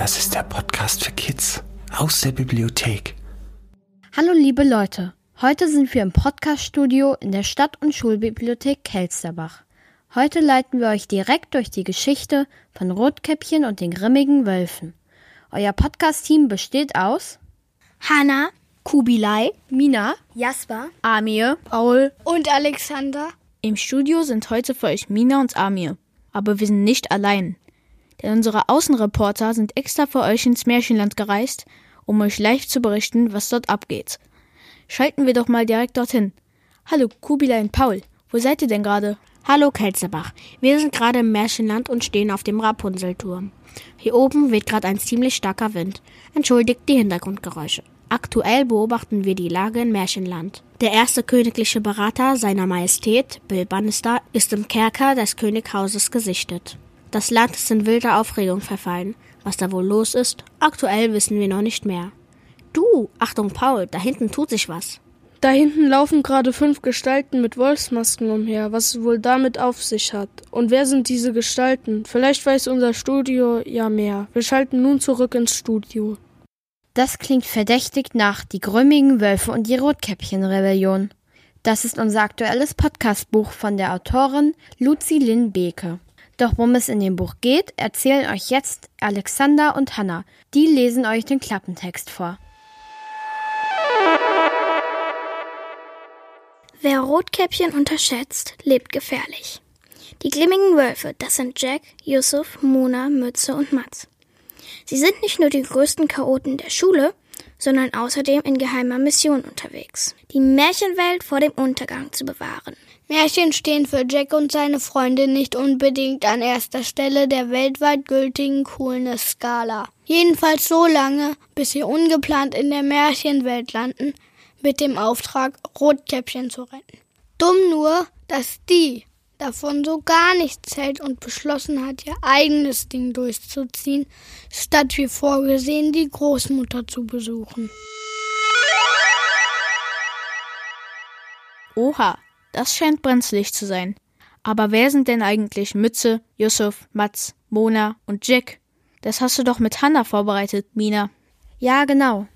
Das ist der Podcast für Kids aus der Bibliothek. Hallo liebe Leute, heute sind wir im Podcaststudio in der Stadt- und Schulbibliothek Kelsterbach. Heute leiten wir euch direkt durch die Geschichte von Rotkäppchen und den grimmigen Wölfen. Euer Podcast-Team besteht aus Hanna, Kubilai, Mina, Jasper, Amir, Paul und Alexander. Im Studio sind heute für euch Mina und Amir. Aber wir sind nicht allein. Denn unsere Außenreporter sind extra für euch ins Märchenland gereist, um euch live zu berichten, was dort abgeht. Schalten wir doch mal direkt dorthin. Hallo Kubilai und Paul, wo seid ihr denn gerade? Hallo Kelsterbach, wir sind gerade im Märchenland und stehen auf dem Rapunzelturm. Hier oben weht gerade ein ziemlich starker Wind. Entschuldigt die Hintergrundgeräusche. Aktuell beobachten wir die Lage in Märchenland. Der erste königliche Berater seiner Majestät, Bill Bannister, ist im Kerker des Könighauses gesichtet. Das Land ist in wilder Aufregung verfallen. Was da wohl los ist, aktuell wissen wir noch nicht mehr. Du, Achtung Paul, da hinten tut sich was. Da hinten laufen gerade 5 Gestalten mit Wolfsmasken umher, was es wohl damit auf sich hat. Und wer sind diese Gestalten? Vielleicht weiß unser Studio ja mehr. Wir schalten nun zurück ins Studio. Das klingt verdächtig nach Die grimmigen Wölfe und die Rotkäppchen-Rebellion. Das ist unser aktuelles Podcastbuch von der Autorin Luzi Lynn Beke. Doch worum es in dem Buch geht, erzählen euch jetzt Alexander und Hanna. Die lesen euch den Klappentext vor. Wer Rotkäppchen unterschätzt, lebt gefährlich. Die glimmigen Wölfe, das sind Jack, Yusuf, Mona, Mütze und Matz. Sie sind nicht nur die größten Chaoten der Schule, sondern außerdem in geheimer Mission unterwegs, die Märchenwelt vor dem Untergang zu bewahren. Märchen stehen für Jack und seine Freunde nicht unbedingt an erster Stelle der weltweit gültigen Coolness-Skala. Jedenfalls so lange, bis sie ungeplant in der Märchenwelt landen, mit dem Auftrag, Rotkäppchen zu retten. Dumm nur, dass die davon so gar nichts hält und beschlossen hat, ihr eigenes Ding durchzuziehen, statt wie vorgesehen die Großmutter zu besuchen. Oha, das scheint brenzlig zu sein. Aber wer sind denn eigentlich Mütze, Yusuf, Matz, Mona und Jack? Das hast du doch mit Hanna vorbereitet, Mina. Ja, genau.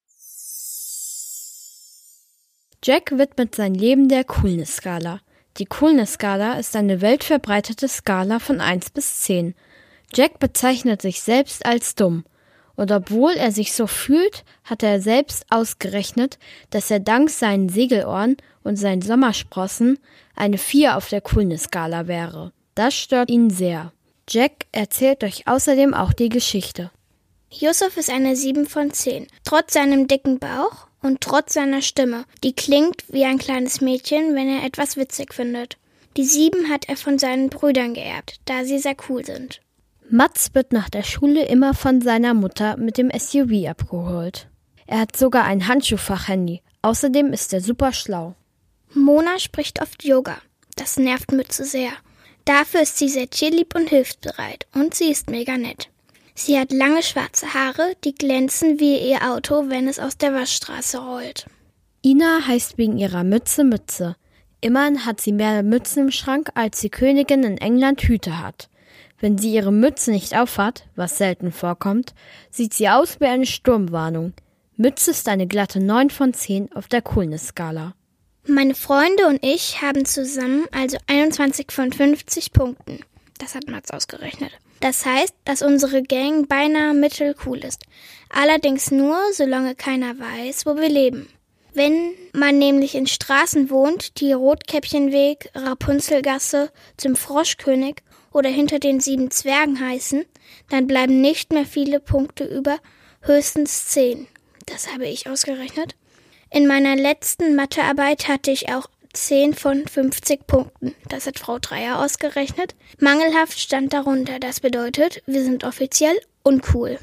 Jack widmet sein Leben der Coolness-Skala. Die Coolness-Skala ist eine weltverbreitete Skala von 1 bis 10. Jack bezeichnet sich selbst als dumm. Und obwohl er sich so fühlt, hat er selbst ausgerechnet, dass er dank seinen Segelohren und seinen Sommersprossen eine 4 auf der Coolness-Skala wäre. Das stört ihn sehr. Jack erzählt euch außerdem auch die Geschichte. Yusuf ist eine 7 von 10. Trotz seinem dicken Bauch und trotz seiner Stimme, die klingt wie ein kleines Mädchen, wenn er etwas witzig findet. Die 7 hat er von seinen Brüdern geerbt, da sie sehr cool sind. Matz wird nach der Schule immer von seiner Mutter mit dem SUV abgeholt. Er hat sogar ein Handschuhfach-Handy. Außerdem ist er super schlau. Mona spricht oft Yoga. Das nervt Mütze sehr. Dafür ist sie sehr tierlieb und hilfsbereit. Und sie ist mega nett. Sie hat lange schwarze Haare, die glänzen wie ihr Auto, wenn es aus der Waschstraße rollt. Ina heißt wegen ihrer Mütze Mütze. Immerhin hat sie mehr Mützen im Schrank, als die Königin in England Hüte hat. Wenn sie ihre Mütze nicht aufhat, was selten vorkommt, sieht sie aus wie eine Sturmwarnung. Mütze ist eine glatte 9 von 10 auf der Coolness-Skala. Meine Freunde und ich haben zusammen also 21 von 50 Punkten. Das hat Mats ausgerechnet. Das heißt, dass unsere Gang beinahe mittelcool ist. Allerdings nur, solange keiner weiß, wo wir leben. Wenn man nämlich in Straßen wohnt, die Rotkäppchenweg, Rapunzelgasse, zum Froschkönig oder hinter den 7 Zwergen heißen, dann bleiben nicht mehr viele Punkte über, höchstens 10. Das habe ich ausgerechnet. In meiner letzten Mathearbeit hatte ich auch 10 von 50 Punkten. Das hat Frau Dreier ausgerechnet. Mangelhaft stand darunter. Das bedeutet, wir sind offiziell uncool.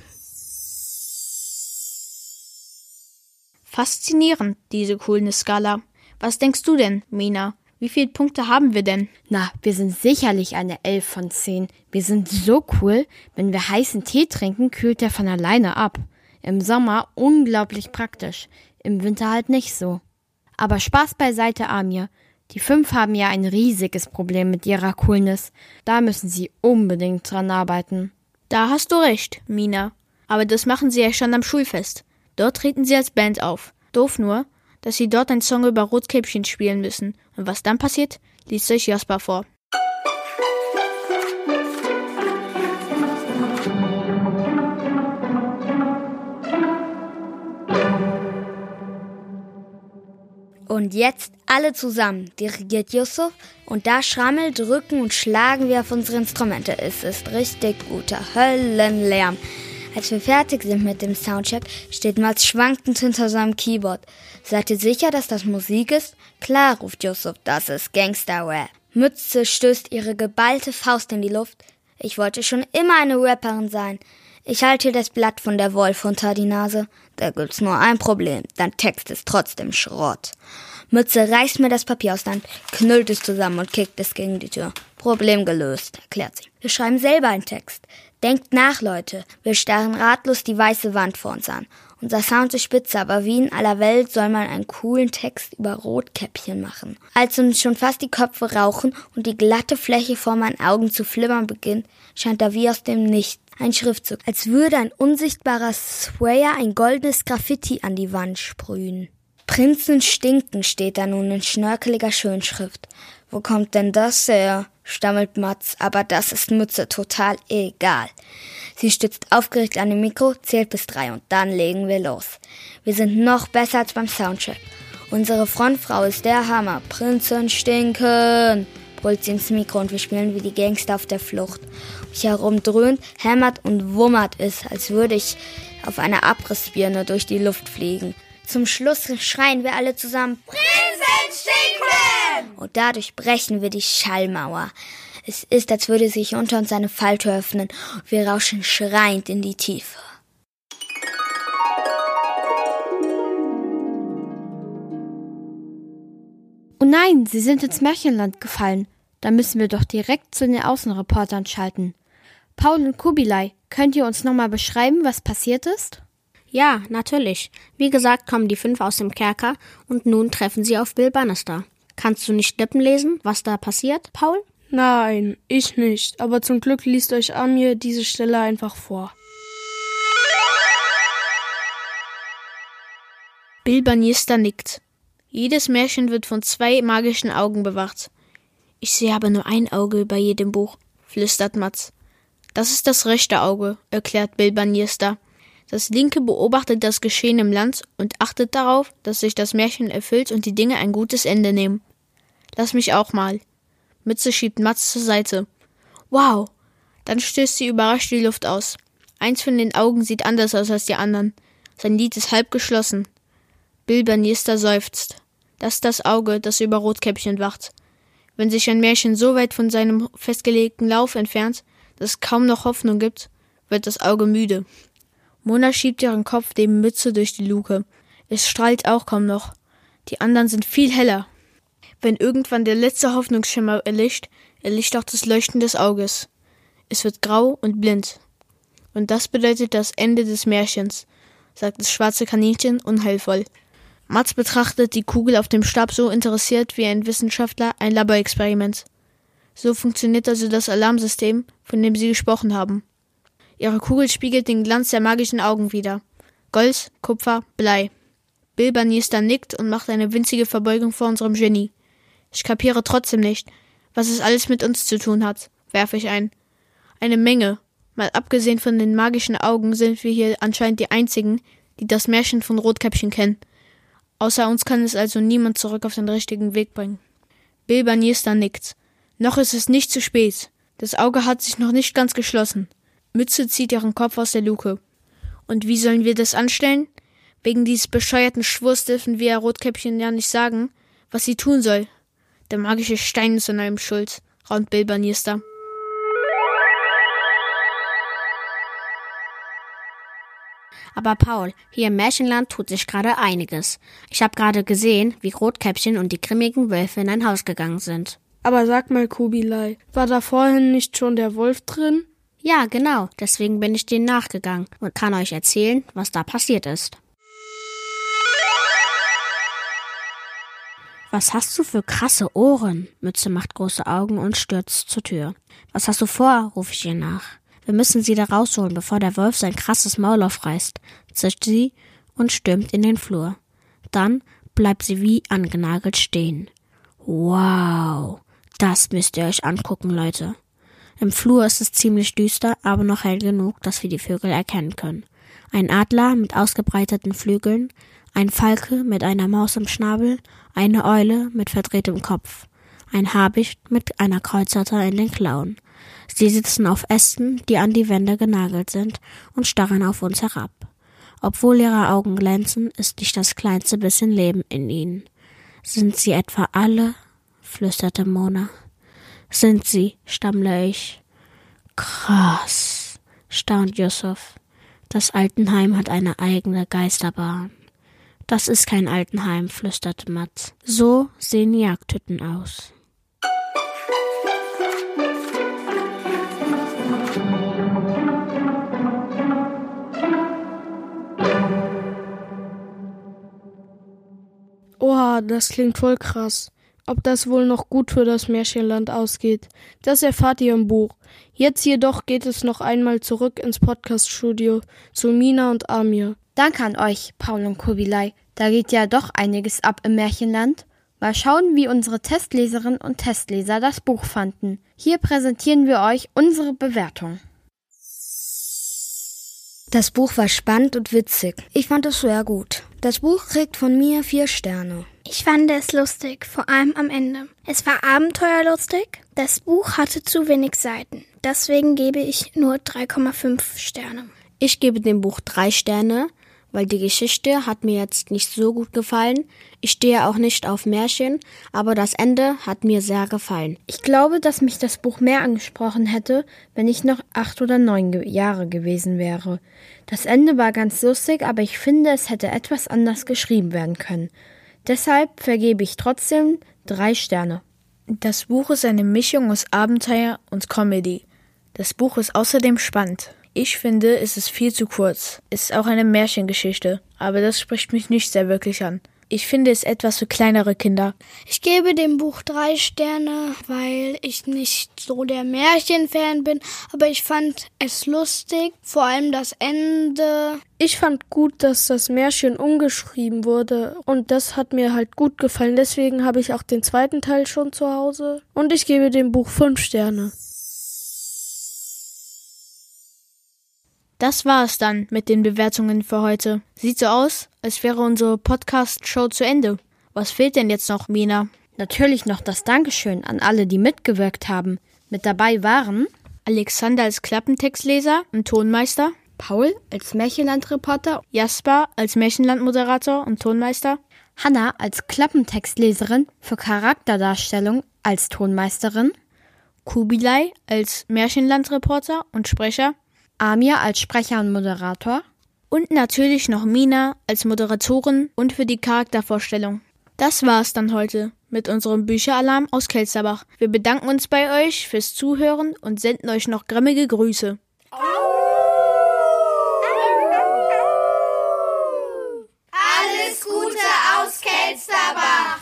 Faszinierend, diese Coolness-Skala. Was denkst du denn, Mina? Wie viele Punkte haben wir denn? Na, wir sind sicherlich eine 11 von 10. Wir sind so cool, wenn wir heißen Tee trinken, kühlt der von alleine ab. Im Sommer unglaublich praktisch, im Winter halt nicht so. Aber Spaß beiseite, Amir. Die 5 haben ja ein riesiges Problem mit ihrer Coolness. Da müssen sie unbedingt dran arbeiten. Da hast du recht, Mina. Aber das machen sie ja schon am Schulfest. Dort treten sie als Band auf. Doof nur, dass sie dort einen Song über Rotkäppchen spielen müssen. Und was dann passiert, liest euch Jasper vor. Und jetzt alle zusammen, dirigiert Yusuf, und da schrammeln, drücken und schlagen wir auf unsere Instrumente. Es ist richtig guter Höllenlärm. Als wir fertig sind mit dem Soundcheck, steht Mats schwankend hinter seinem Keyboard. Seid ihr sicher, dass das Musik ist? Klar, ruft Yusuf, das ist Gangster-Rap. Mütze stößt ihre geballte Faust in die Luft. Ich wollte schon immer eine Rapperin sein. Ich halte das Blatt von der Wolf unter die Nase. Da gibt's nur ein Problem, dein Text ist trotzdem Schrott. Mütze reißt mir das Papier aus der Hand, knüllt es zusammen und kickt es gegen die Tür. Problem gelöst, erklärt sie. Wir schreiben selber einen Text. Denkt nach, Leute. Wir starren ratlos die weiße Wand vor uns an. Unser Sound ist spitze, aber wie in aller Welt soll man einen coolen Text über Rotkäppchen machen? Als uns schon fast die Köpfe rauchen und die glatte Fläche vor meinen Augen zu flimmern beginnt, scheint da wie aus dem Nichts ein Schriftzug, als würde ein unsichtbarer Sprayer ein goldenes Graffiti an die Wand sprühen. Prinzen stinken steht da nun in schnörkeliger Schönschrift. Wo kommt denn das her? Stammelt Mats, aber das ist Mütze total egal. Sie stützt aufgeregt an dem Mikro, zählt bis 3 und dann legen wir los. Wir sind noch besser als beim Soundcheck. Unsere Frontfrau ist der Hammer. Prinzen stinken, brüllt sie ins Mikro und wir spielen wie die Gangster auf der Flucht. Um mich herum dröhnt, hämmert und wummert es, als würde ich auf einer Abrissbirne durch die Luft fliegen. Zum Schluss schreien wir alle zusammen, Prinzen stinken! Und dadurch brechen wir die Schallmauer. Es ist, als würde sich unter uns eine Falltür öffnen und wir rauschen schreiend in die Tiefe. Oh nein, sie sind ins Märchenland gefallen. Da müssen wir doch direkt zu den Außenreportern schalten. Paul und Kubilai, könnt ihr uns nochmal beschreiben, was passiert ist? Ja, natürlich. Wie gesagt, kommen die 5 aus dem Kerker und nun treffen sie auf Bill Bannister. Kannst du nicht Lippen lesen, was da passiert, Paul? Nein, ich nicht. Aber zum Glück liest euch Amir diese Stelle einfach vor. Bill Bannister nickt. Jedes Märchen wird von 2 magischen Augen bewacht. Ich sehe aber nur ein Auge bei jedem Buch, flüstert Mats. Das ist das rechte Auge, erklärt Bill Bannister. Das linke beobachtet das Geschehen im Land und achtet darauf, dass sich das Märchen erfüllt und die Dinge ein gutes Ende nehmen. Lass mich auch mal. Mütze schiebt Mats zur Seite. Wow! Dann stößt sie überrascht die Luft aus. Eins von den Augen sieht anders aus als die anderen. Sein Lid ist halb geschlossen. Bill Bannister seufzt. Das ist das Auge, das über Rotkäppchen wacht. Wenn sich ein Märchen so weit von seinem festgelegten Lauf entfernt, dass es kaum noch Hoffnung gibt, wird das Auge müde. Mona schiebt ihren Kopf neben Mütze durch die Luke. Es strahlt auch kaum noch. Die anderen sind viel heller. Wenn irgendwann der letzte Hoffnungsschimmer erlischt auch das Leuchten des Auges. Es wird grau und blind. Und das bedeutet das Ende des Märchens, sagt das schwarze Kaninchen unheilvoll. Mats betrachtet die Kugel auf dem Stab so interessiert wie ein Wissenschaftler ein Laborexperiment. So funktioniert also das Alarmsystem, von dem sie gesprochen haben. Ihre Kugel spiegelt den Glanz der magischen Augen wider. Gold, Kupfer, Blei. Bill Bannister nickt und macht eine winzige Verbeugung vor unserem Genie. Ich kapiere trotzdem nicht, was es alles mit uns zu tun hat, werfe ich ein. Eine Menge. Mal abgesehen von den magischen Augen sind wir hier anscheinend die Einzigen, die das Märchen von Rotkäppchen kennen. Außer uns kann es also niemand zurück auf den richtigen Weg bringen. Bill Bannister nickt. Noch ist es nicht zu spät. Das Auge hat sich noch nicht ganz geschlossen. Mütze zieht ihren Kopf aus der Luke. Und wie sollen wir das anstellen? Wegen dieses bescheuerten Schwurs dürfen wir Rotkäppchen ja nicht sagen, was sie tun soll. Der magische Stein ist an allem schuld, raunt Bill Bannister. Aber Paul, hier im Märchenland tut sich gerade einiges. Ich habe gerade gesehen, wie Rotkäppchen und die grimmigen Wölfe in ein Haus gegangen sind. Aber sag mal, Kubilai, war da vorhin nicht schon der Wolf drin? Ja, genau. Deswegen bin ich denen nachgegangen und kann euch erzählen, was da passiert ist. Was hast du für krasse Ohren? Mütze macht große Augen und stürzt zur Tür. Was hast du vor? Rufe ich ihr nach. Wir müssen sie da rausholen, bevor der Wolf sein krasses Maul aufreißt, zischt sie und stürmt in den Flur. Dann bleibt sie wie angenagelt stehen. Wow, das müsst ihr euch angucken, Leute. Im Flur ist es ziemlich düster, aber noch hell genug, dass wir die Vögel erkennen können. Ein Adler mit ausgebreiteten Flügeln, ein Falke mit einer Maus im Schnabel, eine Eule mit verdrehtem Kopf, ein Habicht mit einer Kreuzhatter in den Klauen. Sie sitzen auf Ästen, die an die Wände genagelt sind, und starren auf uns herab. Obwohl ihre Augen glänzen, ist nicht das kleinste bisschen Leben in ihnen. Sind sie etwa alle? Flüsterte Mona. Sind sie, stammle ich. Krass, staunt Yusuf. Das Altenheim hat eine eigene Geisterbahn. Das ist kein Altenheim, flüsterte Mats. So sehen Jagdhütten aus. Oha, das klingt voll krass. Ob das wohl noch gut für das Märchenland ausgeht, das erfahrt ihr im Buch. Jetzt jedoch geht es noch einmal zurück ins Podcaststudio zu Mina und Amir. Danke an euch, Paul und Kubilai. Da geht ja doch einiges ab im Märchenland. Mal schauen, wie unsere Testleserinnen und Testleser das Buch fanden. Hier präsentieren wir euch unsere Bewertung. Das Buch war spannend und witzig. Ich fand es sehr gut. Das Buch kriegt von mir 4 Sterne. Ich fand es lustig, vor allem am Ende. Es war abenteuerlustig. Das Buch hatte zu wenig Seiten. Deswegen gebe ich nur 3,5 Sterne. Ich gebe dem Buch 3 Sterne, weil die Geschichte hat mir jetzt nicht so gut gefallen. Ich stehe auch nicht auf Märchen, aber das Ende hat mir sehr gefallen. Ich glaube, dass mich das Buch mehr angesprochen hätte, wenn ich noch 8 oder 9 Jahre gewesen wäre. Das Ende war ganz lustig, aber ich finde, es hätte etwas anders geschrieben werden können. Deshalb vergebe ich trotzdem 3 Sterne. Das Buch ist eine Mischung aus Abenteuer und Comedy. Das Buch ist außerdem spannend. Ich finde, es ist viel zu kurz. Es ist auch eine Märchengeschichte, aber das spricht mich nicht sehr wirklich an. Ich finde es etwas für kleinere Kinder. Ich gebe dem Buch 3 Sterne, weil ich nicht so der Märchenfan bin, aber ich fand es lustig, vor allem das Ende. Ich fand gut, dass das Märchen umgeschrieben wurde und das hat mir halt gut gefallen. Deswegen habe ich auch den zweiten Teil schon zu Hause und ich gebe dem Buch 5 Sterne. Das war es dann mit den Bewertungen für heute. Sieht so aus, als wäre unsere Podcast-Show zu Ende. Was fehlt denn jetzt noch, Mina? Natürlich noch das Dankeschön an alle, die mitgewirkt haben. Mit dabei waren Alexander als Klappentextleser und Tonmeister, Paul als Märchenland-Reporter, Jasper als Märchenland-Moderator und Tonmeister, Hanna als Klappentextleserin für Charakterdarstellung als Tonmeisterin, Kubilai als Märchenland-Reporter und Sprecher, Amir als Sprecher und Moderator und natürlich noch Mina als Moderatorin und für die Charaktervorstellung. Das war's dann heute mit unserem Bücheralarm aus Kelsterbach. Wir bedanken uns bei euch fürs Zuhören und senden euch noch grimmige Grüße. Alles Gute aus Kelsterbach!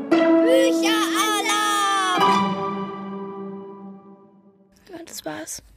Das war's.